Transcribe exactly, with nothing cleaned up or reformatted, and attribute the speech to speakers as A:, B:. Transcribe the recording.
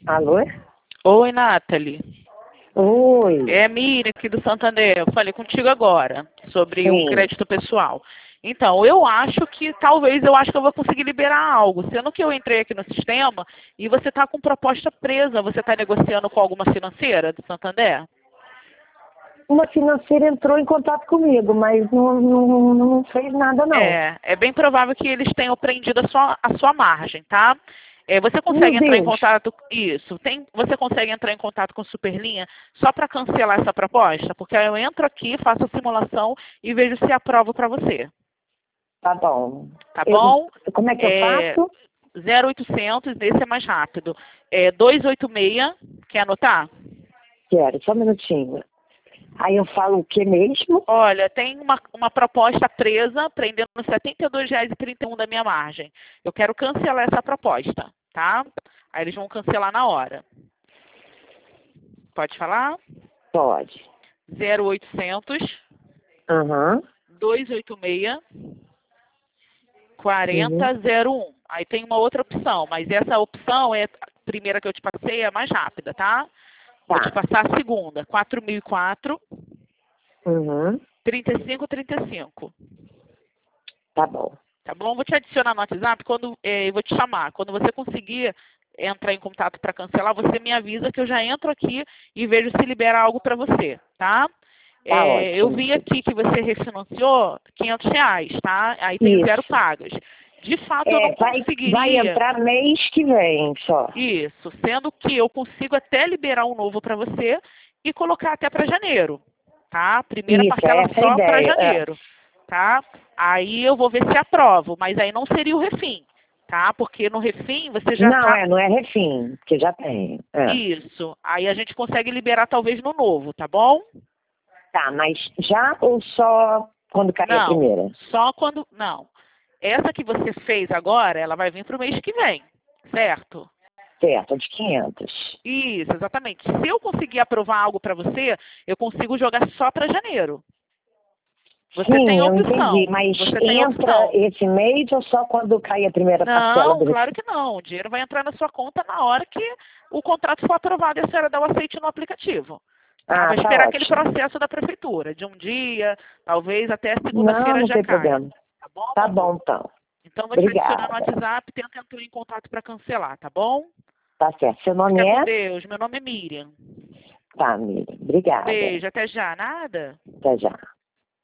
A: Alô?
B: Oi, Nathalie.
A: Oi.
B: É a Miriam aqui do Santander. Eu falei contigo agora sobre o
A: Sim.
B: crédito pessoal. Então, eu acho que talvez eu acho que eu vou conseguir liberar algo. Sendo que eu entrei aqui no sistema e você está com proposta presa. Você está negociando com alguma financeira do Santander?
A: Uma financeira entrou em contato comigo, mas não, não, não fez nada, não.
B: É, é bem provável que eles tenham prendido a sua, a sua margem, tá? É, você
A: Meu
B: consegue entrar em
A: Deus.
B: contato, isso, tem, você consegue entrar em contato com o Superlinha só para cancelar essa proposta? Porque aí eu entro aqui, faço a simulação e vejo se aprovo para você,
A: Tá bom.
B: tá
A: Eu,
B: bom?
A: como é que eu
B: É,
A: faço?
B: zero oitocentos, esse é mais rápido. É duzentos e oitenta e seis, quer anotar?
A: Quero, só um minutinho. Aí eu falo o que mesmo?
B: Olha, tem uma, uma proposta presa, prendendo setenta e dois reais e trinta e um da minha margem. Eu quero cancelar essa proposta, tá? Aí eles vão cancelar na hora. Pode falar?
A: Pode.
B: zero oitocentos,
A: Aham.
B: duzentos e oitenta e seis,
A: Uhum.
B: quarenta zero um. Aí tem uma outra opção, mas essa opção é a primeira que eu te passei, é a mais rápida, tá? Vou te
A: Tá.
B: passar a segunda, quatro mil e quatro,
A: Uhum.
B: trinta e cinco trinta e cinco.
A: Tá bom.
B: Tá bom? Vou te adicionar no WhatsApp quando eh, eu vou te chamar. Quando você conseguir entrar em contato para cancelar, você me avisa que eu já entro aqui e vejo se libera algo para você, tá?
A: Tá
B: Eh, eu
A: ótimo.
B: vi aqui que você refinanciou quinhentos reais, tá? Aí tem zero
A: Isso.
B: pagas. De fato, eu
A: É,
B: não
A: vai, vai
B: conseguiria
A: entrar mês que vem só.
B: isso, sendo que eu consigo até liberar um novo para você e colocar até para janeiro, tá? Primeira
A: Isso,
B: parcela
A: essa é a
B: só para
A: ideia. É.
B: janeiro, tá? Aí eu vou ver se aprovo, mas aí não seria o refim, tá? Porque no refim você já
A: Não,
B: tá
A: é, não é refim, que já tem. É.
B: isso. Aí a gente consegue liberar talvez no novo, tá bom?
A: Tá, mas já ou só quando cair a
B: Não,
A: primeira?
B: só quando não. Essa que você fez agora, ela vai vir para o mês que vem, certo?
A: Certo, de quinhentos.
B: Isso, exatamente. Se eu conseguir aprovar algo para você, eu consigo jogar só para janeiro. Você tem
A: Sim,
B: a
A: eu entendi,
B: opção.
A: mas
B: Você tem a
A: entra
B: opção.
A: esse mês ou só quando cair a primeira parcela
B: Não,
A: do
B: claro
A: refim?
B: que não. O dinheiro vai entrar na sua conta na hora que o contrato for aprovado e a senhora dá o aceite no aplicativo. Tá?
A: Ah,
B: Vai
A: tá
B: esperar aquele
A: ótimo.
B: processo da prefeitura, de um dia, talvez até
A: Não,
B: segunda-feira
A: não
B: já
A: tem
B: caia.
A: problema.
B: Tá bom,
A: Tá
B: meu amor?
A: bom, então.
B: Então vou te adicionar no
A: Obrigada.
B: WhatsApp, tenta entrar em contato para cancelar, tá bom?
A: Tá certo. Seu nome
B: Fica com
A: é?
B: Deus. Meu nome é Miriam.
A: Tá, Miriam.
B: Um
A: Obrigada.
B: beijo, até já. Nada?
A: Até já.